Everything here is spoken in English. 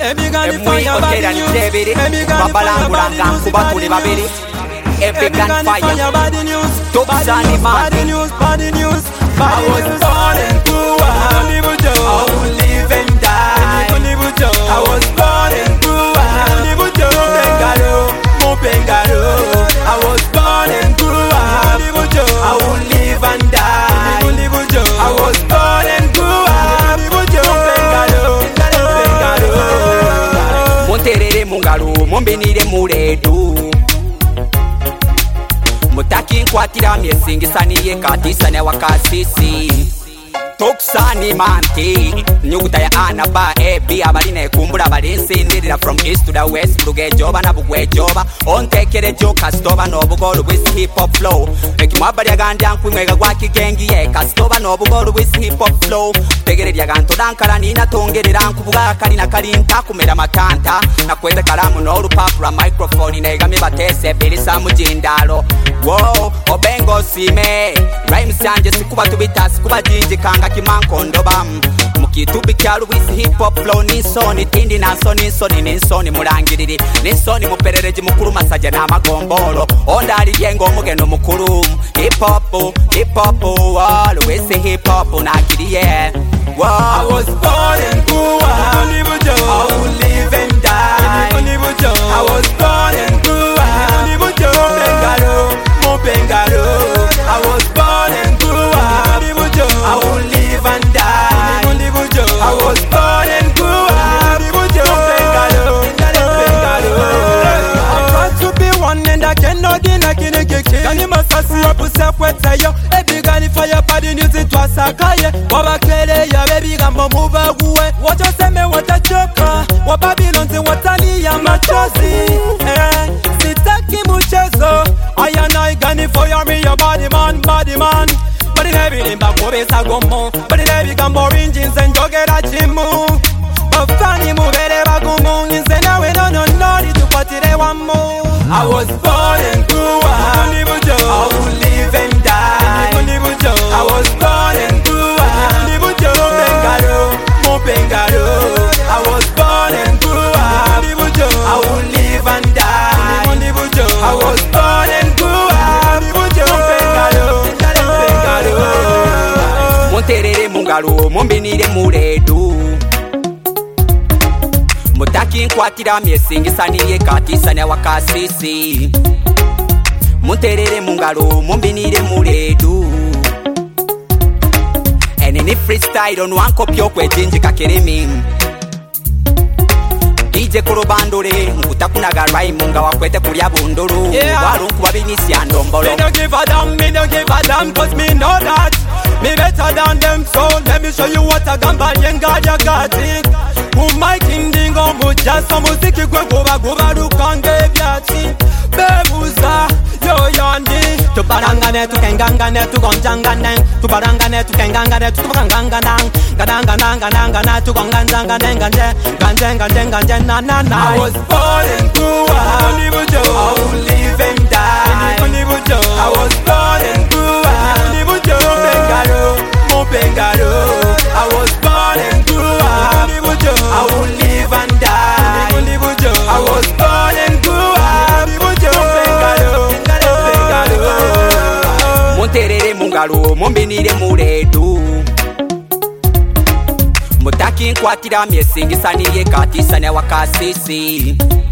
Otera ni debiri babalangulanga kuba tuli babiri Epic and fire Topsani man I was born and grew up I will live and die I was born and grew up Bengalo I was born and grew up I will live and die I was born and grew up Bengalo Monterere mungalo mumbinire muredu Mutaki nkwatira myesingisaniye katisane wakasisi Toksani manti Nyuguta ya anaba ebi abaline kumbura balinsindirira from east to the west Lugejoba na bugwejoba Ontekere joka stoba no bugolu with hip hop flow Eki mwabari agandi ankwimwega gwaki gengi yeka Stoba no bugolu with hip hop flow Tegere diaganto dankara nina tongerera nkubuga kalina kalinta kumera makanta Na kwete kalamu no rupapura microphone Negami batese bilisa mujindalo Wow, obengo sime Rhymes yanje sikuba tubita sikuba jinji kanga kimankondo bam Mukitubi kyalu with hip hop flow Ninsoni tindi ninsoni mulangiriri Ninsoni muperereji mukuru masaja na magombolo Ondali yengo mugeno mukuru Hip hop, always say hip hop nakiriye Wow. I was born and grew up I will live and die I was born and grew up Bengalo I was born and grew up I will live and die I was born and grew up Bengalo I try to be one and I cannot deny Gani masasi wapuse kwete yo Ebi gani fire padi nyuzi twasakaye Wabakele ya baby gambo mubaguwe Wachoseme watachoka Wababilonzi watali ya machozi Sitaki muchezo I gani fire me your body man But in every limba kobe sagomo But in every gambo engines and jogera chimu Bafani mubere bagumu Nse nawe no Di tupatire wamo I was born and grew up I will live and die I was born and grew up Bengalo I was born and grew up I will live and die I was born and grew up Bengalo Monterere mungalo mumbinire muredu Mutaki nkwatira myesingisaniye katisane wakasisi Monterere mungalo mumbinire muredu Enini freestyle on one kopyo kwe jinji kakeremi DJ kurubandure nkutakunaga rhyme nga wakwete kulya bunduru Walunku wabinisi ya ndombolo Me don't give a damn cause me know that Me better than them so let me show you what I gamba yenga ya got it Umaikindigo mujaso muziki kwe guba rukange byati Bebuza yo yandi Tubarangane tukengangane tugonjangane Tubarangane tukengangane tukangangane Gadangana tugonganjangane Ganje na I was born and grew up I will live and die I was born and grew up Bengalo I was born and grew up I will live and die I was born and grew up Bengalo Monterere mungalo mumbinire muredu Mutaki nkwatira myesingisaniye katisane wakasisi